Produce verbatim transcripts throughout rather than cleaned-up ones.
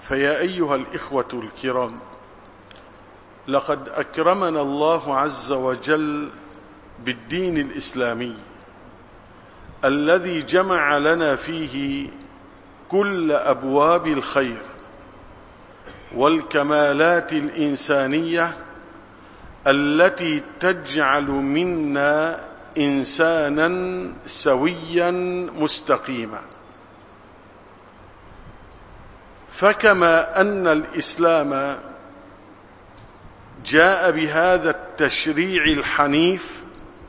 فيا أيها الإخوة الكرام، لقد أكرمنا الله عز وجل بالدين الإسلامي الذي جمع لنا فيه كل أبواب الخير والكمالات الإنسانية التي تجعل منا إنسانا سويا مستقيما. فكما أن الإسلام جاء بهذا التشريع الحنيف،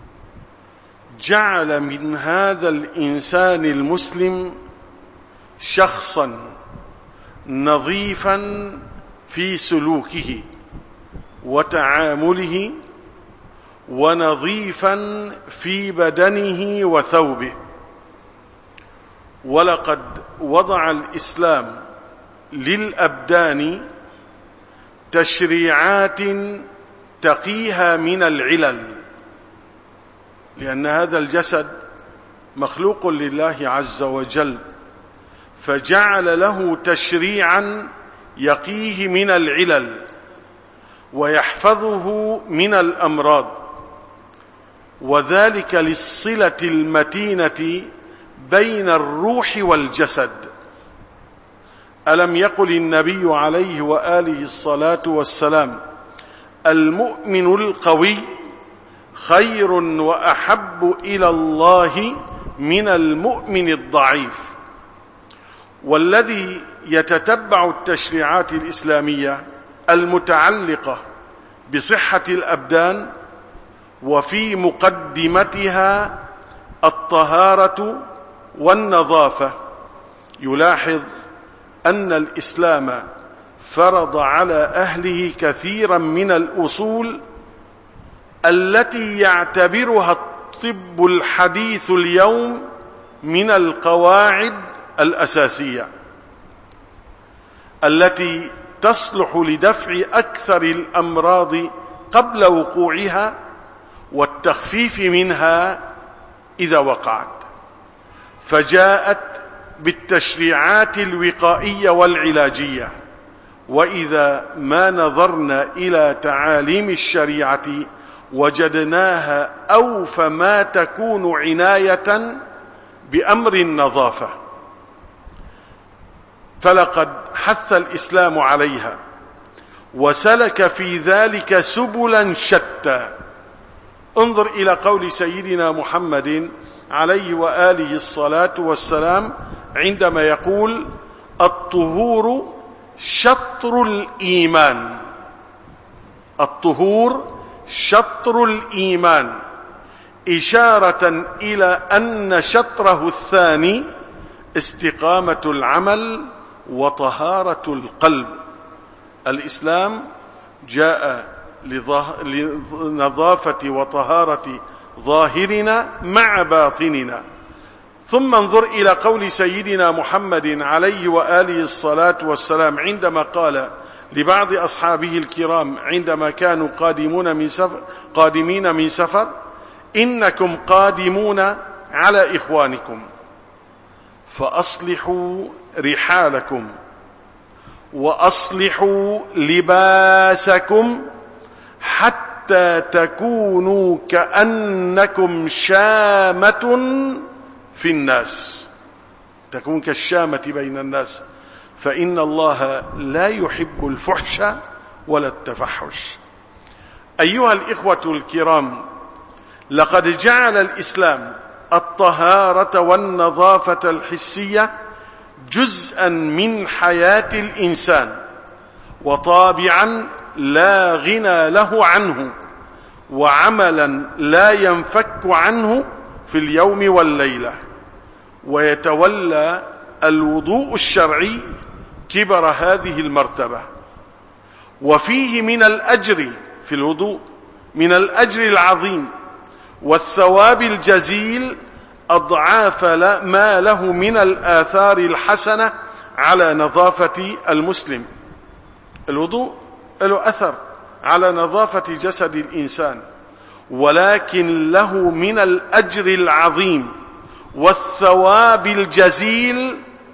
جعل من هذا الإنسان المسلم شخصا نظيفا في سلوكه وتعامله، ونظيفا في بدنه وثوبه. ولقد وضع الإسلام للأبدان تشريعات تقيها من العلل، لأن هذا الجسد مخلوق لله عز وجل، فجعل له تشريعا يقيه من العلل ويحفظه من الأمراض، وذلك للصلة المتينة بين الروح والجسد. ألم يقل النبي عليه وآله الصلاة والسلام: المؤمن القوي خير وأحب إلى الله من المؤمن الضعيف. والذي يتتبع التشريعات الإسلامية المتعلقة بصحة الأبدان وفي مقدمتها الطهارة والنظافة يلاحظ أن الإسلام فرض على أهله كثيرا من الأصول التي يعتبرها الطب الحديث اليوم من القواعد الأساسية التي تصلح لدفع أكثر الأمراض قبل وقوعها والتخفيف منها إذا وقعت. فجاءت بالتشريعات الوقائية والعلاجية. وإذا ما نظرنا إلى تعاليم الشريعة وجدناها أوفى ما تكون عناية بأمر النظافة، فلقد حث الإسلام عليها وسلك في ذلك سبلا شتى. انظر إلى قول سيدنا محمد عليه وآله الصلاة والسلام عندما يقول: الطهور شطر الإيمان. الطهور شطر الإيمان، إشارة إلى أن شطره الثاني استقامة العمل وطهارة القلب. الإسلام جاء لنظافة وطهارة ظاهرنا مع باطننا. ثم انظر إلى قول سيدنا محمد عليه وآله الصلاة والسلام عندما قال لبعض أصحابه الكرام عندما كانوا قادمون من سفر قادمين من سفر: إنكم قادمون على إخوانكم فأصلحوا رحالكم وأصلحوا لباسكم حتى تكونوا كأنكم شامة في الناس، تكون كالشامة بين الناس، فإن الله لا يحب الفحش ولا التفحش. أيها الإخوة الكرام، لقد جعل الإسلام الطهارة والنظافة الحسية جزءا من حياة الإنسان وطابعا لا غنى له عنه، وعملا لا ينفك عنه في اليوم والليلة. ويتولى الوضوء الشرعي كبر هذه المرتبة، وفيه من الأجر في الوضوء من الأجر العظيم والثواب الجزيل أضعاف ما له من الآثار الحسنة على نظافة المسلم. الوضوء له أثر على نظافة جسد الإنسان، ولكن له من الأجر العظيم والثواب الجزيل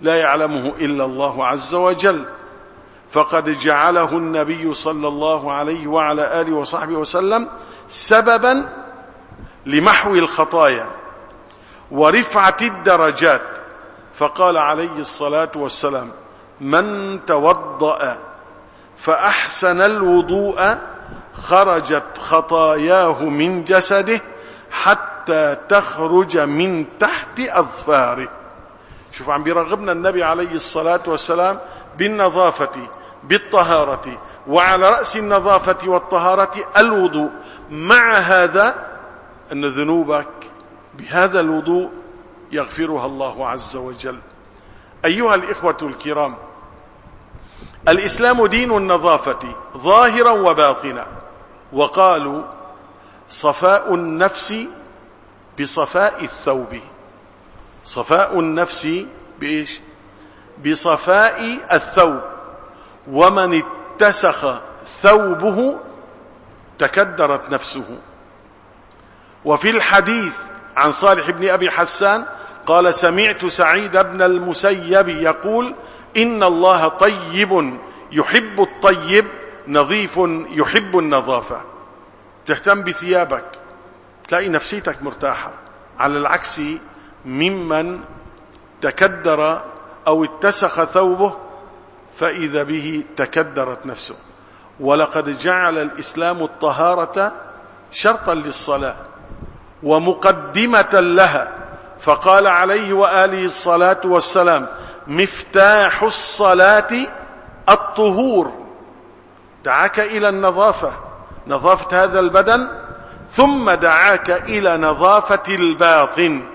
لا يعلمه إلا الله عز وجل، فقد جعله النبي صلى الله عليه وعلى آله وصحبه وسلم سببا لمحو الخطايا ورفعة الدرجات، فقال عليه الصلاة والسلام: من توضأ فأحسن الوضوء خرجت خطاياه من جسده حتى تخرج من تحت أظفاره. شوف، عم بيرغبنا النبي عليه الصلاة والسلام بالنظافة بالطهارة، وعلى رأس النظافة والطهارة الوضوء. مع هذا أن ذنوبك بهذا الوضوء يغفرها الله عز وجل. أيها الإخوة الكرام، الإسلام دين النظافة ظاهرا وباطنا، وقالوا صفاء النفس بصفاء الثوب. صفاء النفس بإيش؟ بصفاء الثوب، ومن اتسخ ثوبه تكدرت نفسه. وفي الحديث عن صالح بن أبي حسان قال: سمعت سعيد بن المسيب يقول: إن الله طيب يحب الطيب نظيف يحب النظافة. تهتم بثيابك تلاقي نفسيتك مرتاحة، على العكس ممن تكدر أو اتسخ ثوبه فإذا به تكدرت نفسه. ولقد جعل الإسلام الطهارة شرطا للصلاة ومقدمة لها، فقال عليه وآله الصلاة والسلام: مفتاح الصلاة الطهور. دعاك إلى النظافة، نظافة هذا البدن، ثم دعاك إلى نظافة الباطن.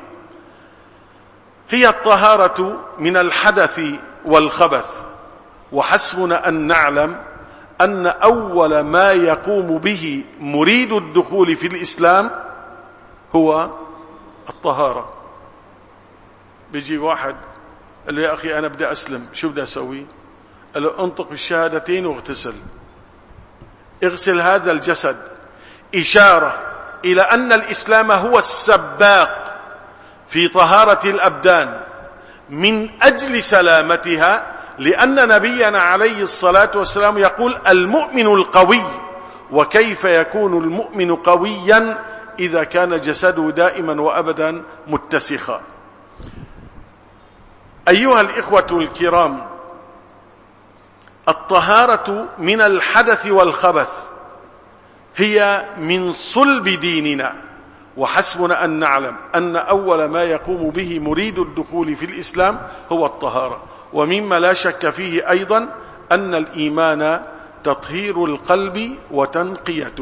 هي الطهارة من الحدث والخبث. وحسبنا أن نعلم أن أول ما يقوم به مريد الدخول في الإسلام هو الطهارة. بيجي واحد قال له: يا أخي أنا بدي أسلم، شو بدي أسوي؟ قال له: انطق بالشهادتين واغتسل. اغسل هذا الجسد، إشارة إلى أن الإسلام هو السباق في طهارة الأبدان من أجل سلامتها، لأن نبينا عليه الصلاة والسلام يقول: المؤمن القوي. وكيف يكون المؤمن قويا إذا كان جسده دائما وأبدا متسخا؟ أيها الإخوة الكرام، الطهارة من الحدث والخبث هي من صلب ديننا. وحسبنا أن نعلم أن أول ما يقوم به مريد الدخول في الإسلام هو الطهارة. ومما لا شك فيه أيضا أن الإيمان تطهير القلب وتنقيته.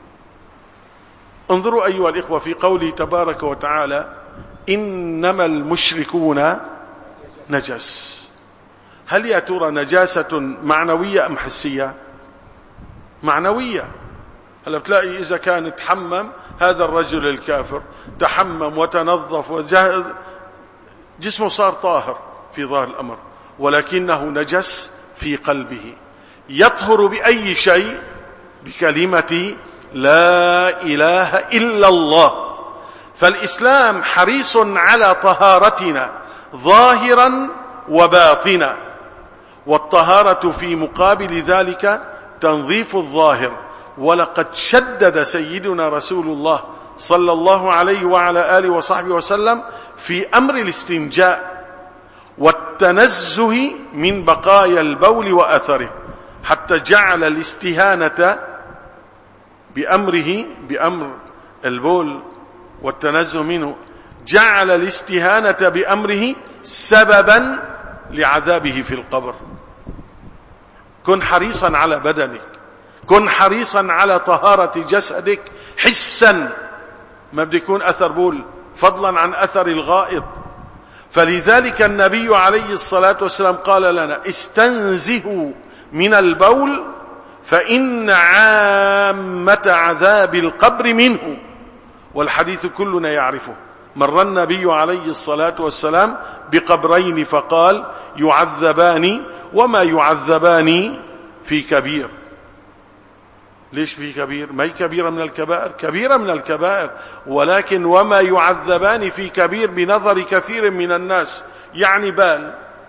انظروا أيها الإخوة في قوله تبارك وتعالى: إنما المشركون نجس. هل يا ترى نجاسة معنوية أم حسية؟ معنوية. هلا بتلاقي إذا كان تحمم هذا الرجل الكافر، تحمم وتنظف وجهز، جسمه صار طاهر في ظاهر الأمر، ولكنه نجس في قلبه. يطهر بأي شيء؟ بكلمة لا إله إلا الله. فالإسلام حريص على طهارتنا ظاهرا وباطنا، والطهارة في مقابل ذلك تنظيف الظاهر. ولقد شدد سيدنا رسول الله صلى الله عليه وعلى آله وصحبه وسلم في أمر الاستنجاء والتنزه من بقايا البول وأثره، حتى جعل الاستهانة بأمره، بأمر البول والتنزه منه، جعل الاستهانة بأمره سببا لعذابه في القبر. كن حريصا على بدنك، كن حريصا على طهارة جسدك حسا، ما بده يكون أثر بول، فضلا عن أثر الغائط. فلذلك النبي عليه الصلاة والسلام قال لنا: استنزهوا من البول فإن عامة عذاب القبر منه. والحديث كلنا يعرفه. مر النبي عليه الصلاة والسلام بقبرين فقال: يعذبان وما يعذبان في كبير. ليش في كبير؟ ما هي كبيرة من الكبائر؟ كبيرة من الكبائر، ولكن وما يعذبان في كبير بنظر كثير من الناس، يعني بال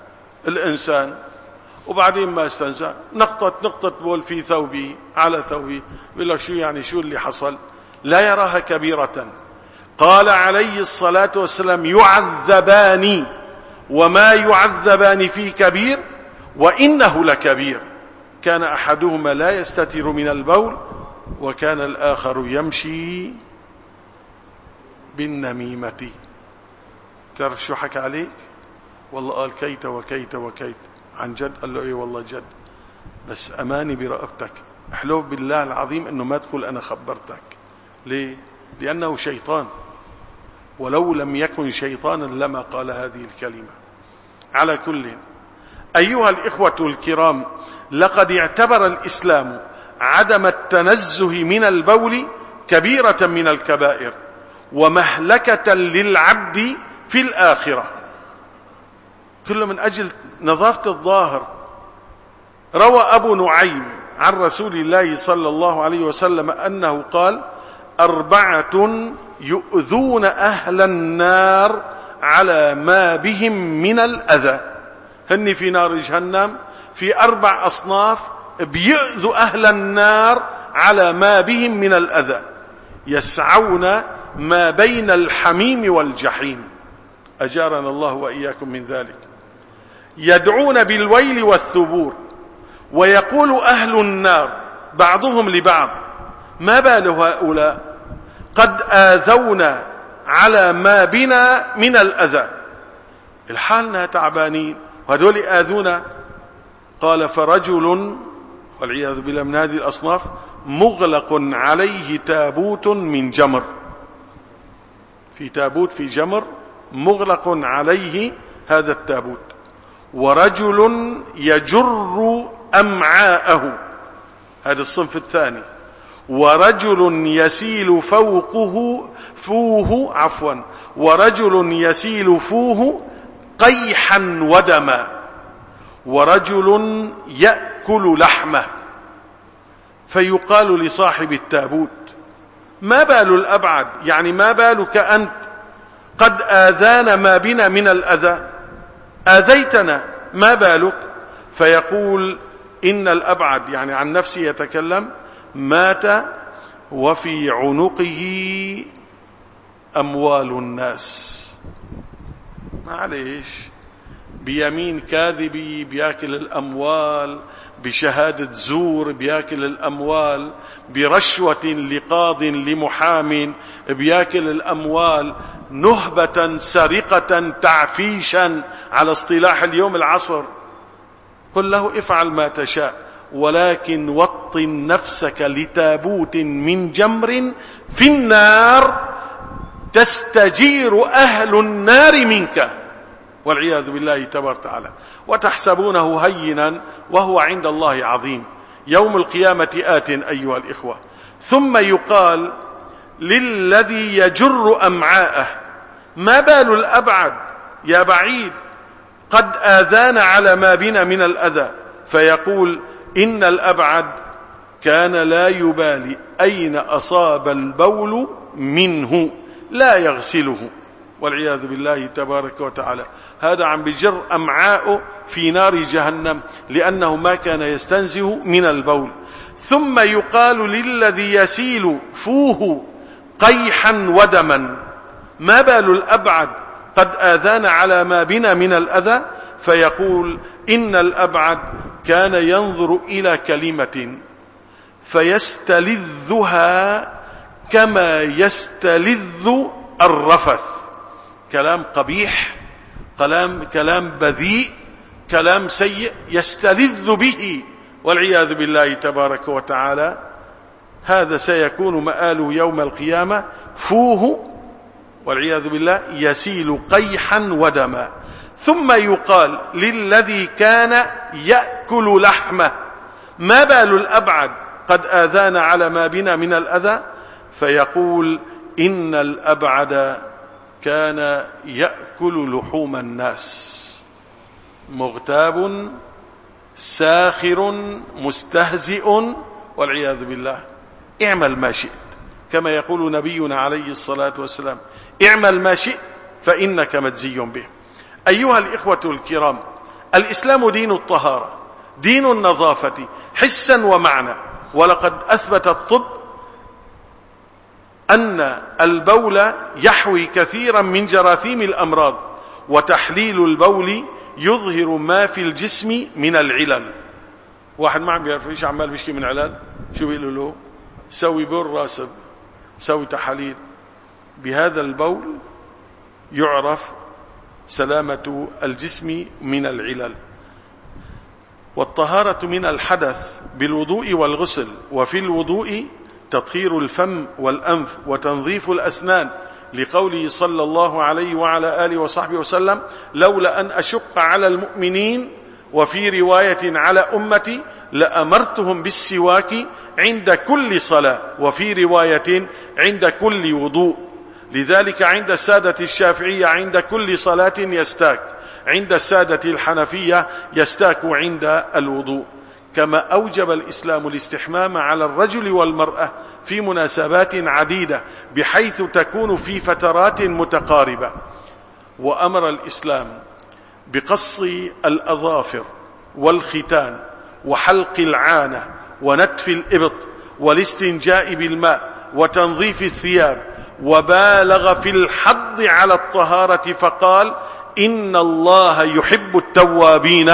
الإنسان وبعدين ما استنزع نقطة نقطة بول في ثوبه على ثوبه، يقول لك شو يعني شو اللي حصل؟ لا يراها كبيرة. قال عليه الصلاة والسلام يعذبان وما يعذبان في كبير وإنه لكبير. كان أحدهما لا يستتر من البول وكان الآخر يمشي بالنميمة. تعرف شو حكى عليك؟ والله قال كيت وكيت وكيت. عن جد؟ قال له ايه والله جد، بس أماني برقبتك، احلف بالله العظيم انه ما تقول انا خبرتك. ليه؟ لأنه شيطان، ولو لم يكن شيطانا لما قال هذه الكلمة. على كل، أيها الإخوة الكرام، لقد اعتبر الإسلام عدم التنزه من البول كبيرة من الكبائر ومهلكة للعبد في الآخرة، كله من أجل نظافة الظاهر. روى أبو نعيم عن رسول الله صلى الله عليه وسلم أنه قال: أربعة يؤذون أهل النار على ما بهم من الأذى. هن في نار جهنم في أربع أصناف بيؤذوا أهل النار على ما بهم من الأذى، يسعون ما بين الحميم والجحيم، أجارنا الله وإياكم من ذلك. يدعون بالويل والثبور، ويقول أهل النار بعضهم لبعض: ما بال هؤلاء قد آذونا على ما بنا من الأذى، الحالنا تعبانين وهذول آذونا. قال: فرجل والعياذ بالله من هذه الأصناف مغلق عليه تابوت من جمر، في تابوت في جمر مغلق عليه هذا التابوت، ورجل يجر أمعاءه، هذا الصنف الثاني، ورجل يسيل فوقه فوه عفوا ورجل يسيل فوه قيحا ودما، ورجل يأكل لحمه. فيقال لصاحب التابوت: ما بال الأبعد، يعني ما بالك أنت قد آذانا ما بنا من الأذى، آذيتنا، ما بالك؟ فيقول: إن الأبعد، يعني عن نفسه يتكلم، مات وفي عنقه أموال الناس. معليش، بيمين كاذبي بياكل الأموال، بشهادة زور بياكل الأموال، برشوة لقاض لمحام بياكل الأموال، نهبة سرقة تعفيشا على اصطلاح اليوم العصر. قل له: افعل ما تشاء، ولكن وطن نفسك لتابوت من جمر في النار تستجير أهل النار منك، والعياذ بالله تبارك وتعالى. وتحسبونه هينا وهو عند الله عظيم. يوم القيامة آت أيها الإخوة. ثم يقال للذي يجر أمعاءه: ما بال الأبعد يا بعيد قد آذانا على ما بنا من الأذى. فيقول: إن الأبعد كان لا يبالي أين أصاب البول منه، لا يغسله، والعياذ بالله تبارك وتعالى. هذا عم بجر أمعاءه في نار جهنم لأنه ما كان يستنزه من البول. ثم يقال للذي يسيل فوه قيحا ودما: ما بال الأبعد قد آذانا على ما بنا من الأذى. فيقول: إن الأبعد كان ينظر إلى كلمة فيستلذها كما يستلذ الرفث. كلام قبيح، كلام كلام بذيء، كلام سيء يستلذ به، والعياذ بالله تبارك وتعالى. هذا سيكون مآله يوم القيامة، فوه والعياذ بالله يسيل قيحا ودما. ثم يقال للذي كان يأكل لحمه: ما بال الأبعد قد آذانا على ما بنا من الأذى. فيقول: إن الأبعد كان يأكل لحوم الناس، مغتاب ساخر مستهزئ، والعياذ بالله. اعمل ما شئت، كما يقول نبينا عليه الصلاة والسلام: اعمل ما شئت فإنك مجزي به. أيها الإخوة الكرام، الإسلام دين الطهارة، دين النظافة حسا ومعنى. ولقد أثبت الطب أن البول يحوي كثيرا من جراثيم الأمراض، وتحليل البول يظهر ما في الجسم من العلل. واحد ما عم بيعرف ايش عمال بيشكي من علل، شو بيقولوا له؟ سوي بول راسب، سوي تحاليل. بهذا البول يعرف سلامة الجسم من العلل. والطهارة من الحدث بالوضوء والغسل، وفي الوضوء تطهير الفم والأنف وتنظيف الأسنان، لقوله صلى الله عليه وعلى آله وصحبه وسلم: لولا أن أشق على المؤمنين، وفي رواية على أمتي، لأمرتهم بالسواك عند كل صلاة، وفي رواية عند كل وضوء. لذلك عند السادة الشافعية عند كل صلاة يستاك، عند السادة الحنفية يستاك عند الوضوء. كما أوجب الإسلام الاستحمام على الرجل والمرأة في مناسبات عديدة، بحيث تكون في فترات متقاربة. وأمر الإسلام بقص الأظافر والختان وحلق العانة ونتف الإبط والاستنجاء بالماء وتنظيف الثياب، وبالغ في الحض على الطهارة فقال: إن الله يحب التوابين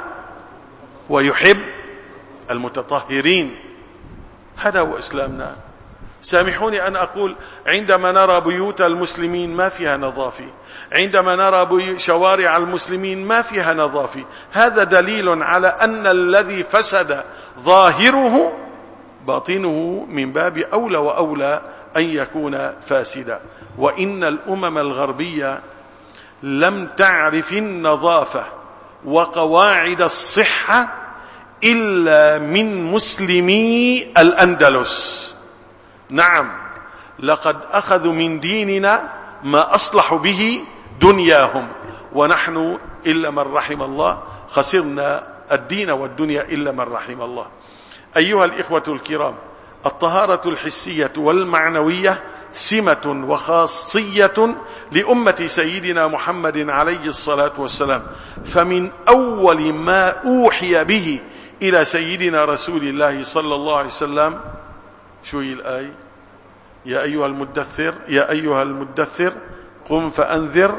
ويحب المتطهرين. هذا هو إسلامنا. سامحوني أن أقول، عندما نرى بيوت المسلمين ما فيها نظافة، عندما نرى شوارع المسلمين ما فيها نظافة، هذا دليل على أن الذي فسد ظاهره باطنه من باب أولى وأولى أن يكون فاسدا. وإن الأمم الغربية لم تعرف النظافة وقواعد الصحة إلا من مسلمي الأندلس. نعم، لقد أخذوا من ديننا ما أصلحوا به دنياهم، ونحن إلا من رحم الله خسرنا الدين والدنيا إلا من رحم الله. أيها الإخوة الكرام، الطهارة الحسية والمعنوية سمة وخاصية لأمة سيدنا محمد عليه الصلاة والسلام. فمن أول ما أوحي به إلى سيدنا رسول الله صلى الله عليه وسلم، شو هي الآية؟ يا أيها المدثر يا أيها المدثر قم فأنذر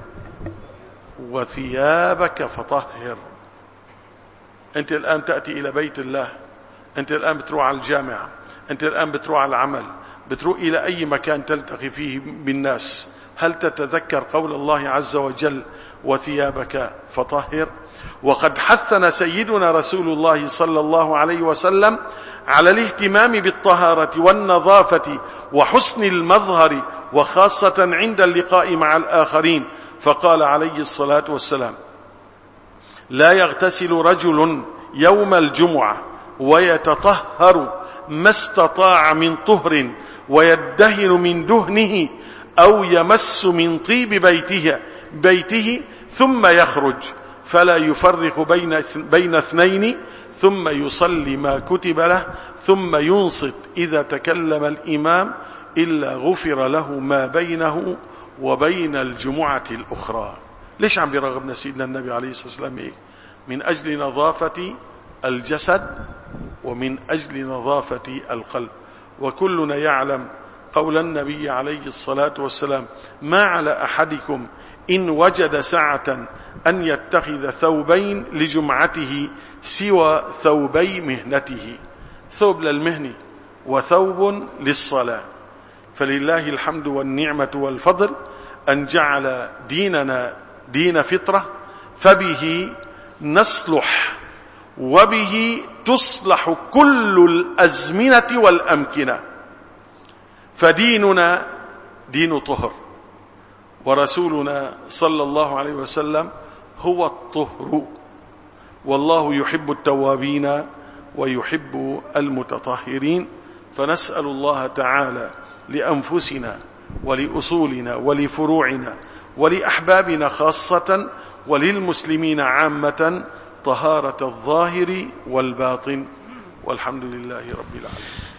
وثيابك فطهر. أنت الآن تأتي إلى بيت الله، أنت الآن بتروح على الجامعة، أنت الآن بتروح على العمل، بتروح إلى أي مكان تلتقي فيه بالناس، هل تتذكر قول الله عز وجل: وثيابك فطهر؟ وقد حثنا سيدنا رسول الله صلى الله عليه وسلم على الاهتمام بالطهارة والنظافة وحسن المظهر، وخاصة عند اللقاء مع الآخرين، فقال عليه الصلاة والسلام: لا يغتسل رجل يوم الجمعة ويتطهر ما استطاع من طهر، ويدهن من دهنه، أو يمس من طيب بيته, بيته ثم يخرج، فلا يفرق بين, بين اثنين، ثم يصلي ما كتب له، ثم ينصت إذا تكلم الإمام، إلا غفر له ما بينه وبين الجمعة الأخرى. ليش عم بيرغبنا سيدنا النبي عليه الصلاة والسلام إيه؟ من أجل نظافة الجسد ومن أجل نظافة القلب. وكلنا يعلم قول النبي عليه الصلاة والسلام: ما على أحدكم إن وجد سعة أن يتخذ ثوبين لجمعته سوى ثوبي مهنته، ثوب للمهنة وثوب للصلاة. فلله الحمد والنعمة والفضل أن جعل ديننا دين فطرة، فبه نصلح وبه تصلح كل الأزمنة والأمكنة. فديننا دين طهر، ورسولنا صلى الله عليه وسلم هو الطهر، والله يحب التوابين ويحب المتطهرين. فنسأل الله تعالى لأنفسنا ولأصولنا ولفروعنا ولأحبابنا خاصة وللمسلمين عامة طهارة الظاهر والباطن، والحمد لله رب العالمين.